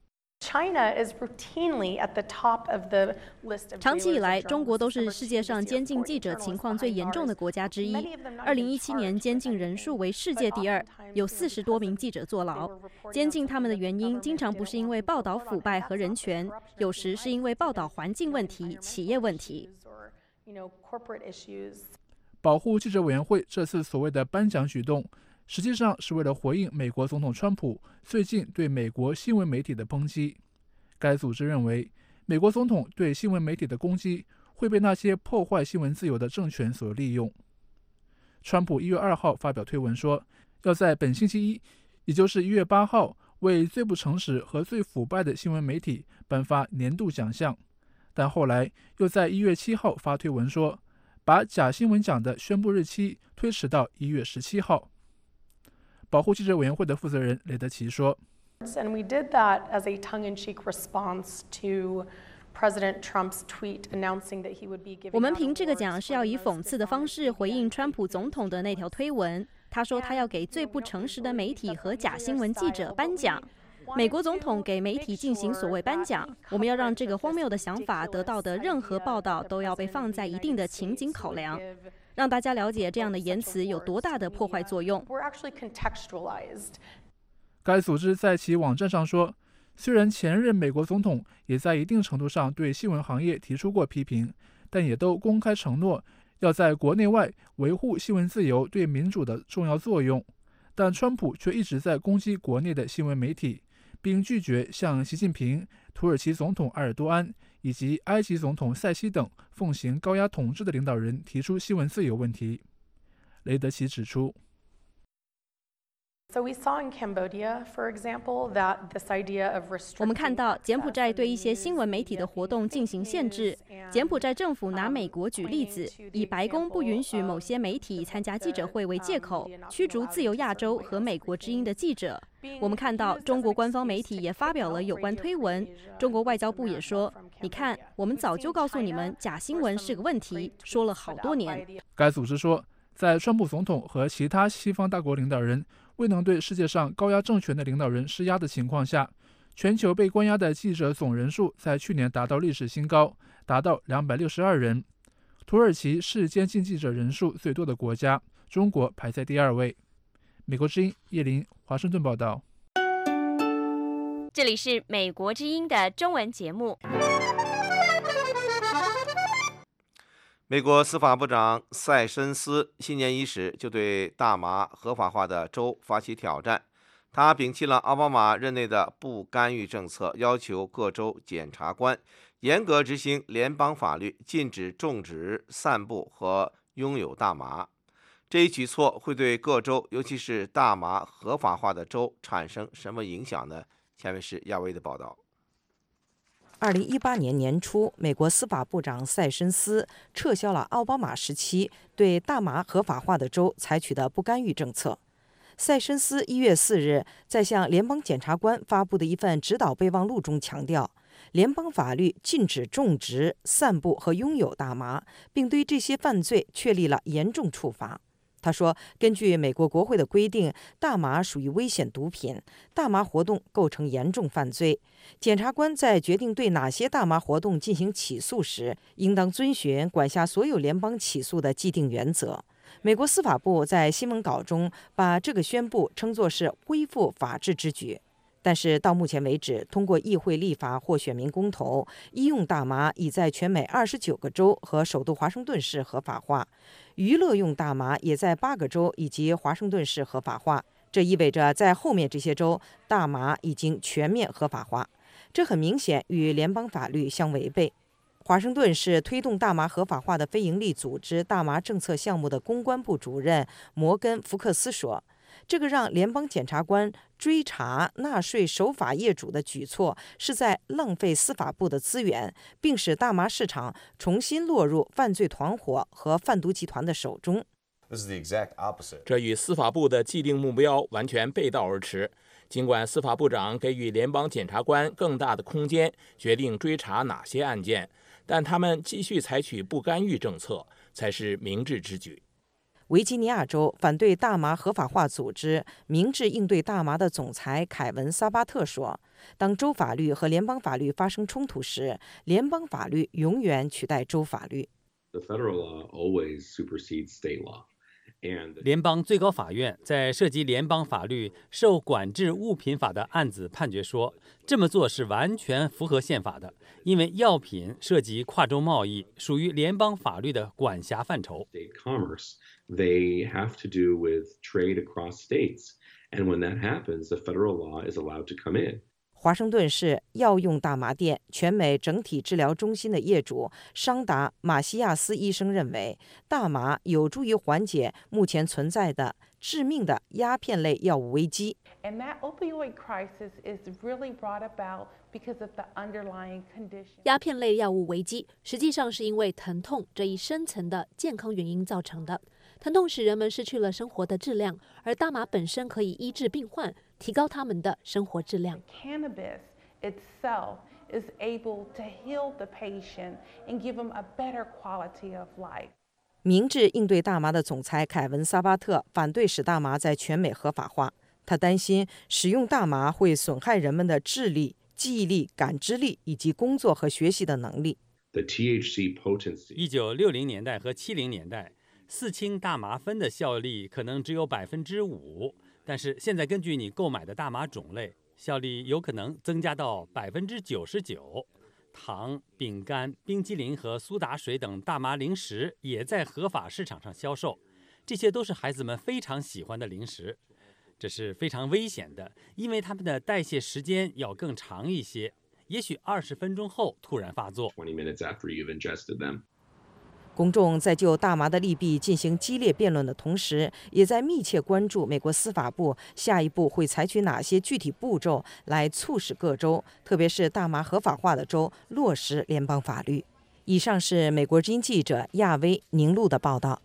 长期以来，中国都是世界上监禁记者情况最严重的国家之一。二零一七年监禁人数为世界第二，有四十多名记者坐牢。监禁他们的原因经常不是因为报道腐败和人权，有时是因为报道环境问题、企业问题。 保护记者委员会这次所谓的颁奖举动，实际上是为了回应美国总统川普最近对美国新闻媒体的抨击。该组织认为，美国总统对新闻媒体的攻击会被那些破坏新闻自由的政权所利用。川普一月二号发表推文说，要在本星期一，也就是一月八号，为最不诚实和最腐败的新闻媒体颁发年度奖项，但后来又在一月七号发推文说， 把假新闻奖的宣布日期推迟到一月十七号。保护记者委员会的负责人雷德奇说 And we did that as a tongue-in-cheek response to President Trump's tweet announcing that he would be giving 我们评这个奖是要以讽刺的方式回应川普总统的那条推文。他说他要给最不诚实的媒体和假新闻记者颁奖。美国总统给媒体进行所谓颁奖，我们要让这个荒谬的想法得到的任何报道都要被放在一定的情景考量，让大家了解这样的言辞有多大的破坏作用。 该组织在其网站上说，虽然前任美国总统也在一定程度上对新闻行业提出过批评，但也都公开承诺要在国内外维护新闻自由对民主的重要作用。但川普却一直在攻击国内的新闻媒体，并拒绝向习近平、土耳其总统埃尔多安以及埃及总统塞西等奉行高压统治的领导人提出新闻自由问题。雷德奇指出， 我们看到柬埔寨对一些新闻媒体的活动进行限制。柬埔寨政府拿美国举例子，以白宫不允许某些媒体参加记者会为借口，驱逐自由亚洲和美国之音的记者。我们看到中国官方媒体也发表了有关推文，中国外交部也说，你看，我们早就告诉你们假新闻是个问题，说了好多年。 该组织说，在川普总统和其他西方大国领导人未能对世界上高压政权的领导人施压的情况下，全球被关押的记者总人数在去年达到历史新高，达到两百六十二人。土耳其是监禁记者人数最多的国家，中国排在第二位。美国之音叶林华盛顿报道。 这里是美国之音的中文节目。 美国司法部长塞申斯新年伊始就对大麻合法化的州发起挑战，他摒弃了奥巴马任内的不干预政策，要求各州检察官严格执行联邦法律，禁止种植、散布和拥有大麻。这一举措会对各州，尤其是大麻合法化的州产生什么影响呢？下面是亚威的报道。 二零一八年年初，美国司法部长塞申斯撤销了奥巴马时期对大麻合法化的州采取的不干预政策。塞申斯一月四日在向联邦检察官发布的一份指导备忘录中强调，联邦法律禁止种植、散布和拥有大麻，并对这些犯罪确立了严重处罚。他说，根据美国国会的规定，大麻属于危险毒品，大麻活动构成严重犯罪。检察官在决定对哪些大麻活动进行起诉时，应当遵循管辖所有联邦起诉的既定原则。美国司法部在新闻稿中把这个宣布称作是恢复法治之举。但是到目前为止，通过议会立法或选民公投，医用大麻已在全美二十九个州和首都华盛顿市合法化，娱乐用大麻也在八个州以及华盛顿市合法化。这意味着在后面这些州，大麻已经全面合法化。这很明显与联邦法律相违背。华盛顿是推动大麻合法化的非营利组织大麻政策项目的公关部主任摩根·福克斯说，这个让联邦检察官追查纳税守法业主的举措是在浪费司法部的资源，并使大麻市场重新落入犯罪团伙和贩毒集团的手中。 这与司法部的既定目标完全背道而驰。尽管司法部长给予联邦检察官更大的空间决定追查哪些案件，但他们继续采取不干预政策才是明智之举。 维吉尼亚州反对大麻合法化组织明智应对大麻的总裁凯文·萨巴特说，当州法律和联邦法律发生冲突时，联邦法律永远取代州法律。 联邦最高法院在涉及联邦法律受管制物品法的案子判决说，这么做是完全符合宪法的，因为药品涉及跨州贸易，属于联邦法律的管辖范畴。 They have to do with trade across states, and when that happens, the federal law is allowed to come in. 华盛顿市药用大麻店全美整体治疗中心的业主桑达马西亚斯医生认为，大麻有助于缓解目前存在的致命的鸦片类药物危机。 And that opioid crisis is really brought about 鸦片类药物危机实际上是因为疼痛这一深层的健康原因造成的。疼痛使人们失去了生活的质量，而大麻本身可以医治病患，提高他们的生活质量。 Cannabis itself is able to heal the patient and give them a better quality of life. 明治应对大麻的总裁凯文·萨巴特反对使大麻在全美合法化，他担心使用大麻会损害人们的智力、记忆力、感知力以及工作和学习的能力。 一九六零年代和七零年代，四氢大麻酚的效力可能只有百分之五，但是现在根据你购买的大麻种类，效力有可能增加到百分之九十九。糖、饼干、冰激凌和苏打水等大麻零食也在合法市场上销售，这些都是孩子们非常喜欢的零食。这是非常危险的，因为它们的代谢时间要更长一些，也许二十分钟后突然发作。 公众在就大麻的利弊进行激烈辩论的同时，也在密切关注美国司法部下一步会采取哪些具体步骤来促使各州，特别是大麻合法化的州落实联邦法律。以上是美国之音记者亚薇宁录的报道。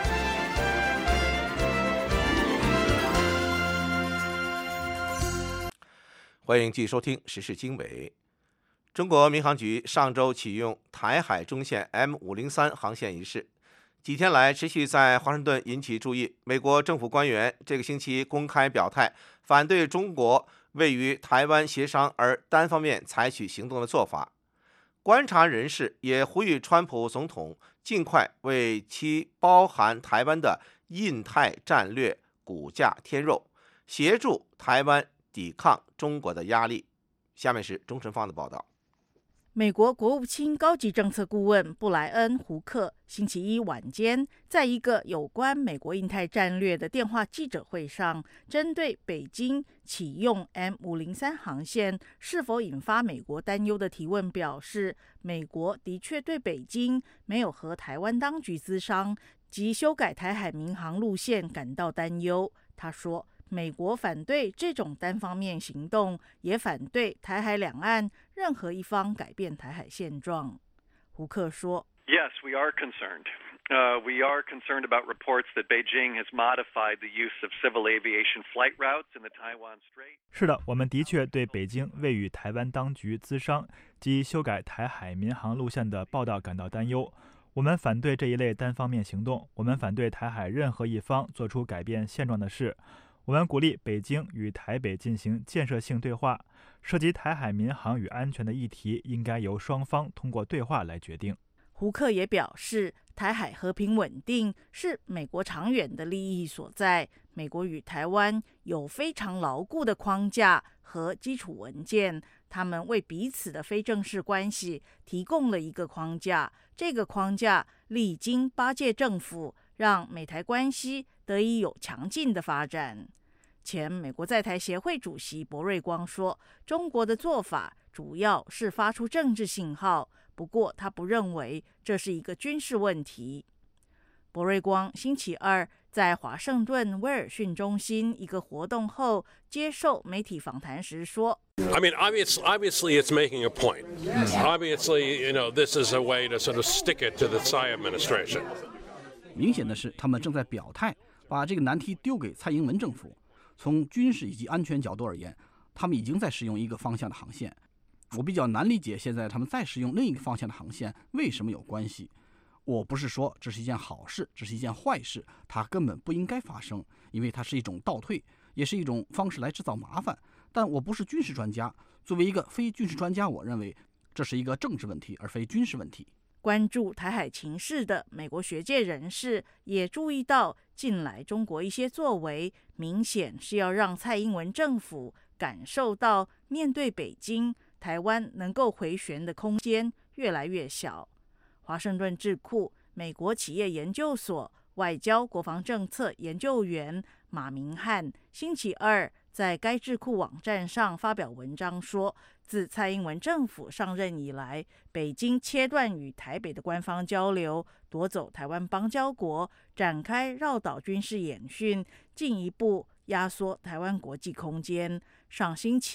欢迎继续收听时事经纬。中国民航局上周启用台海中线 M 五零三航线一事，几天来持续在华盛顿引起注意。美国政府官员这个星期公开表态，反对中国为与台湾协商而单方面采取行动的做法。观察人士也呼吁川普总统尽快为其包含台湾的印太战略骨架添肉，协助台湾抵抗中国的压力。下面是钟晨芳的报道。 美国国务卿高级政策顾问布莱恩·胡克星期一晚间在一个有关美国印太战略的电话记者会上，针对北京启用 M 五零三航线是否引发美国担忧的提问表示，美国的确对北京没有和台湾当局咨商及修改台海民航路线感到担忧。他说，美国反对这种单方面行动，也反对台海两岸任何一方改变台海现状。胡克说 Yes, we are concerned. Uh, we are concerned about reports that Beijing has modified the use of civil aviation flight routes in the Taiwan Strait. 是的，我们的确对北京未与台湾当局咨商及修改台海民航路线的报道感到担忧。我们反对这一类单方面行动，我们反对台海任何一方做出改变现状的事。我们鼓励北京与台北进行建设性对话，涉及台海民航与安全的议题应该由双方通过对话来决定。 胡克也表示，台海和平稳定是美国长远的利益所在。美国与台湾有非常牢固的框架和基础文件，他们为彼此的非正式关系提供了一个框架。这个框架历经八届政府，让美台关系得以有强劲的发展。前美国在台协会主席博瑞光说，中国的做法主要是发出政治信号，不过他不认为这是一个军事问题。博瑞光星期二在华盛顿威尔逊中心一个活动后接受媒体访谈时说 I mean, obviously, obviously it's making a point. Obviously, you know, this is a way to sort of stick it to the Tsai administration. 明显的是，他们正在表态，把这个难题丢给蔡英文政府。从军事以及安全角度而言，他们已经在使用一个方向的航线。我比较难理解，现在他们再使用另一个方向的航线为什么有关系。我不是说这是一件好事，这是一件坏事，它根本不应该发生，因为它是一种倒退，也是一种方式来制造麻烦。但我不是军事专家，作为一个非军事专家，我认为这是一个政治问题，而非军事问题。 关注台海情势的美国学界人士也注意到，近来中国一些作为明显是要让蔡英文政府感受到面对北京，台湾能够回旋的空间越来越小。华盛顿智库美国企业研究所外交国防政策研究员马明汉星期二在该智库网站上发表文章说，自蔡英文政府上任以来，北京切断与台北的官方交流，夺走台湾邦交国，展开绕岛军事演训，进一步压缩台湾国际空间。上星期，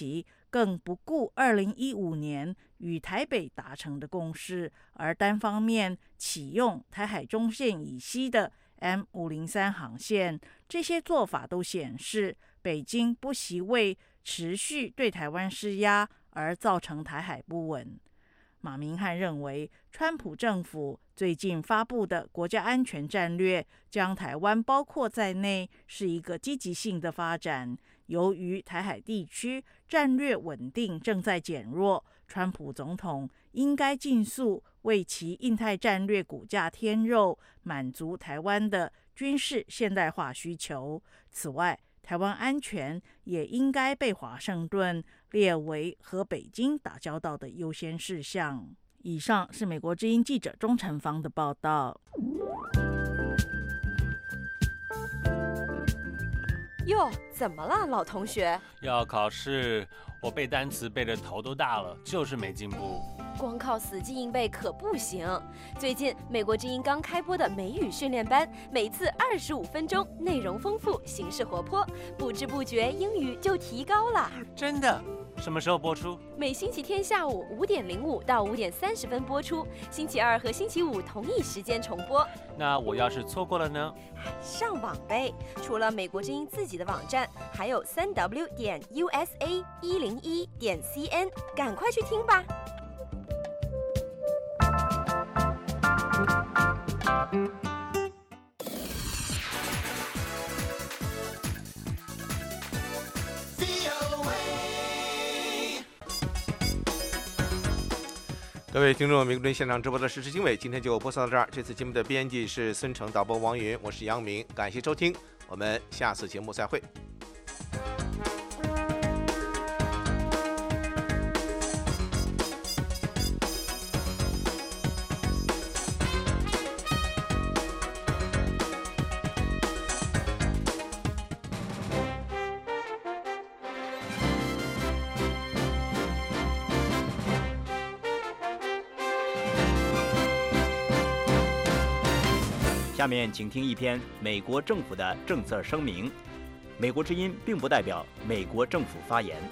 更不顾二零一五年与台北达成的共识，而单方面启用台海中线以西的 M 五零三航线。这些做法都显示，北京不惜为持续对台湾施压而造成台海不稳。马明翰认为，川普政府最近发布的国家安全战略将台湾包括在内，是一个积极性的发展。由于台海地区战略稳定正在减弱，川普总统应该尽速为其印太战略股价添肉，满足台湾的军事现代化需求。此外，台湾安全也应该被华盛顿列为和北京打交道的优先事项。以上是美国之音记者钟成芳的报道。 哟，怎么了，老同学？ 要考试，我背单词背得头都大了，就是没进步。 光靠死记硬背可不行。最近美国之音刚开播的美语训练班，每次二十五分钟，内容丰富，形式活泼，不知不觉英语就提高了。 真的？什么时候播出？ 每星期天下午五点零五到五点三十分播出，星期二和星期五同一时间重播。 那我要是错过了呢？ 上网呗！除了美国之音自己的网站，还有三 w 点 u s a 一零一点 c n， 赶快去听吧。 各位听众，美国之音现场直播的时事经纬，今天就播送到这儿。这次节目的编辑是孙成，导播王云，我是杨明，感谢收听，我们下次节目再会。 下面请听一篇美国政府的政策声明。美国之音并不代表美国政府发言。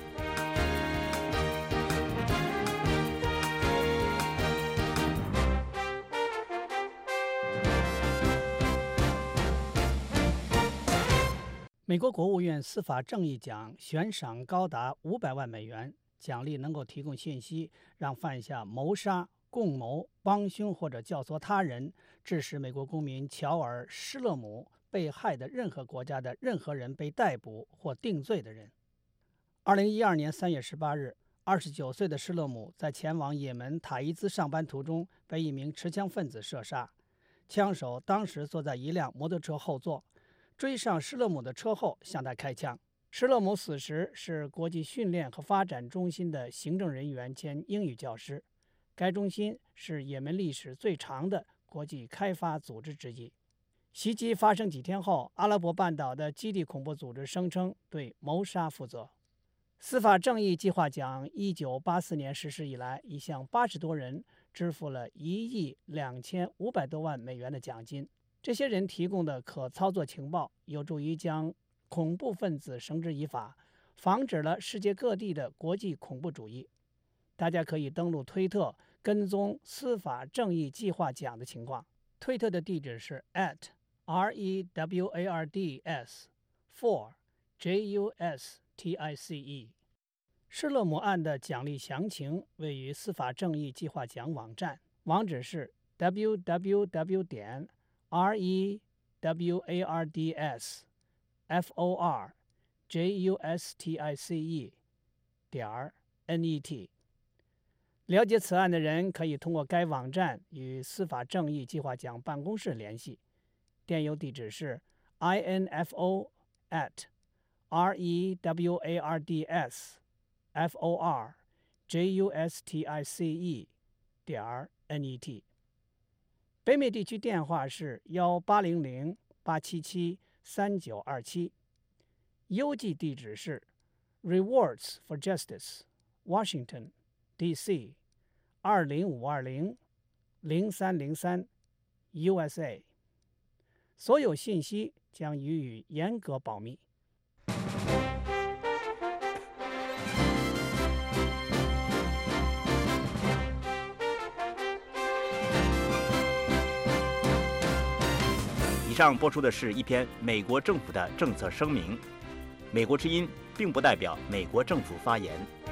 美国国务院司法正义奖悬赏高达五百万美元，奖励能够提供信息，让犯下谋杀、共谋、帮凶或者教唆他人，致使美国公民乔尔·施勒姆被害的任何国家的任何人被逮捕或定罪的人。二零一二年三月十八日，二十九岁的施勒姆在前往也门塔伊兹上班途中被一名持枪分子射杀，枪手当时坐在一辆摩托车后座，追上施勒姆的车后向他开枪。施勒姆死时是国际训练和发展中心的行政人员兼英语教师。该中心是也门历史最长的国际开发组织之一。袭击发生几天后，阿拉伯半岛的基地恐怖组织声称对谋杀负责。司法正义计划奖一九八四年实施以来，已向八十多人支付了一亿两千五百多万美元的奖金。这些人提供的可操作情报有助于将恐怖分子绳之以法，防止了世界各地的国际恐怖主义。大家可以登录推特跟踪司法正义计划奖的情况。推特的地址是 at r e w a r d s four j u s t i c e。 施勒姆案的奖励详情位于司法正义计划奖网站，网址是 w w w 点 r e w a r d s f o r j u s t i c e 点 n e t。了解此案的人可以通过该网站与司法正义计划奖办公室联系，电邮地址是 info at r e w a r d s f o r j u s t i c e 点 n e t。 北美地区电话是幺八零零八七七三九二七，邮寄地址是 Rewards for Justice Washington D C 二零五二零零三零三 U S A。 所有信息将予以严格保密。 上播出的是一篇美国政府的政策声明，美国之音并不代表美国政府发言。